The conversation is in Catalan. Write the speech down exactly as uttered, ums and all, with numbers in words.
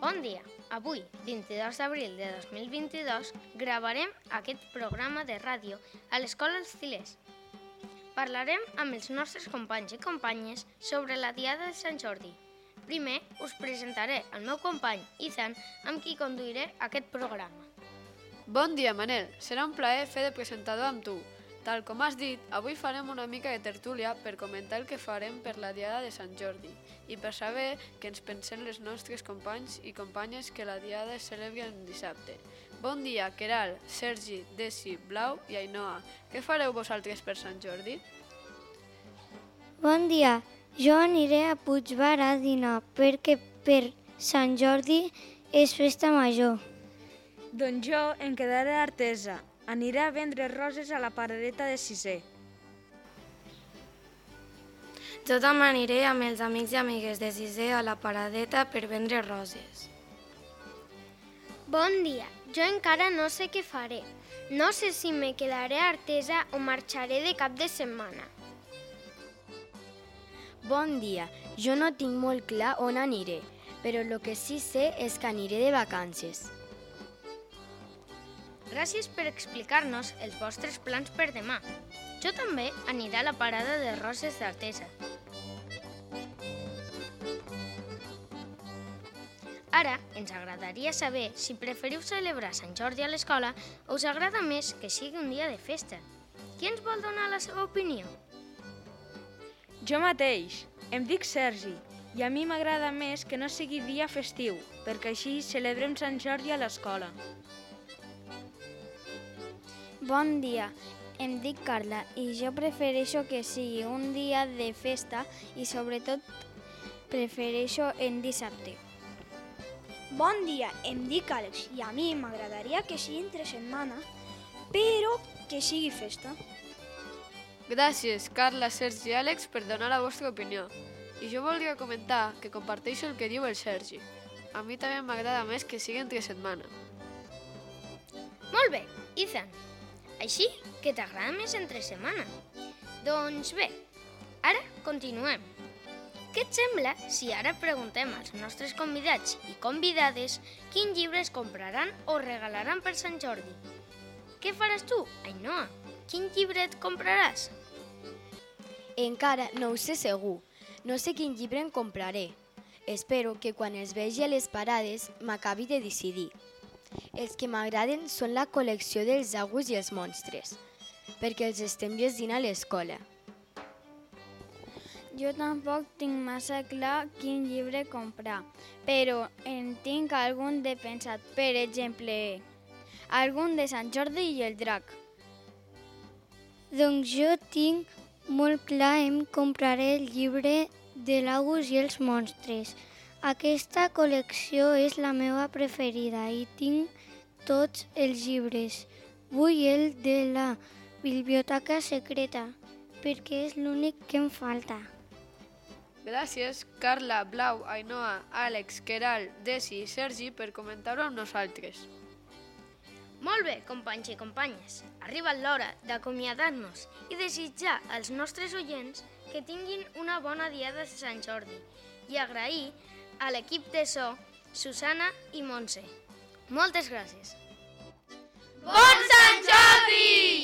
Bon dia! Avui, vint-i-dos d'abril de dos mil vint-i-dos, gravarem aquest programa de ràdio a l'Escola Els Til·lers. Parlarem amb els nostres companys i companyes sobre la Diada de Sant Jordi. Primer, us presentaré el meu company Ethan, amb qui conduiré aquest programa. Bon dia, Manel. Serà un plaer fer de presentador amb tu. Tal com has dit, avui farem una mica de tertúlia per comentar el que farem per la Diada de Sant Jordi i per saber què ens pensen els nostres companys i companyes que la Diada es celebri el dissabte. Bon dia, Queralt, Sergi, Desi, Blau i Ainhoa. Què fareu vosaltres per Sant Jordi? Bon dia, jo aniré a Puigverd a dinar perquè per Sant Jordi és festa major. Doncs jo em quedaré a Artesa. Aniré a vendre roses a la paradeta de sisè. Jo també aniré amb els amics i amigues de sisè a la paradeta per vendre roses. Bon dia, jo encara no sé què faré. No sé si me quedaré a Artesa o marxaré de cap de setmana. Bon dia, jo no tinc molt clar on aniré, però el que sí sé és que aniré de vacances. Gràcies per explicar-nos els vostres plans per demà. Jo també aniré a la parada de roses d'Artesa. Ara ens agradaria saber si preferiu celebrar Sant Jordi a l'escola o us agrada més que sigui un dia de festa. Qui ens vol donar la seva opinió? Jo mateix. Em dic Sergi i a mi m'agrada més que no sigui dia festiu, perquè així celebrem Sant Jordi a l'escola. Bon dia, em dic Carla i jo prefereixo que sigui un dia de festa i sobretot prefereixo en dissabte. Bon dia, em dic Àlex i a mi m'agradaria que sigui entre setmana, però que sigui festa. Gràcies, Carla, Sergi i Àlex, per donar la vostra opinió. I jo voldria comentar que comparteixo el que diu el Sergi. A mi també m'agrada més que sigui entre setmana. Molt bé, Ethan. Així que t'agrada més entre setmana. Doncs bé, ara continuem. Què et sembla si ara preguntem als nostres convidats i convidades quins llibres compraran o regalaran per Sant Jordi? Què faràs tu, Ainhoa? Quin llibre et compraràs? Encara no ho sé segur. No sé quin llibre em compraré. Espero que quan els vegi a les parades m'acabi de decidir. Els que m'agraden són la col·lecció dels Agus i els monstres, perquè els estem llegint a l'escola. Jo tampoc tinc massa clar quin llibre comprar, però en tinc algun de pensat, per exemple, algun de Sant Jordi i el drac. Doncs jo tinc molt clar, em compraré el llibre de l'Agus i els monstres. Aquesta col·lecció és la meva preferida i tinc tots els llibres. Vull el de la biblioteca secreta, perquè és l'únic que em falta. Gràcies, Carla, Blau, Ainhoa, Àlex, Queralt, Desi i Sergi per comentar-ho amb nosaltres. Molt bé, companys i companyes. Ha arribat l'hora d'acomiadar-nos i desitjar als nostres oients que tinguin una bona diada de Sant Jordi i agrair a l'equip de so, Susana i Montse. Moltes gràcies. Bon Sant Jordi!